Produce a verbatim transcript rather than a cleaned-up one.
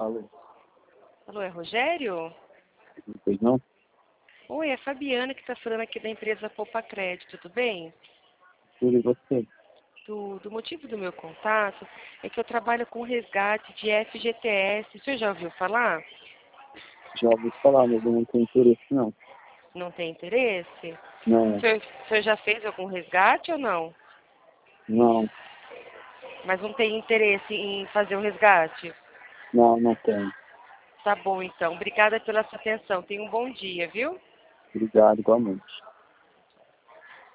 Alô? Alô, é Rogério? Pois não? Oi, é a Fabiana que está falando aqui da empresa Poupa Crédito, tudo bem? Tudo e você? Do, do motivo do meu contato é que eu trabalho com resgate de F G T S. O senhor já ouviu falar? Já ouvi falar, mas eu não tenho interesse, não. Não tem interesse? O Não, senhor, o senhor já fez algum resgate ou não? não, Mas não tem interesse em fazer o resgate? não, não tenho. Tá bom, então. Obrigada pela sua atenção. Tenha um bom dia, viu? Obrigado, igualmente.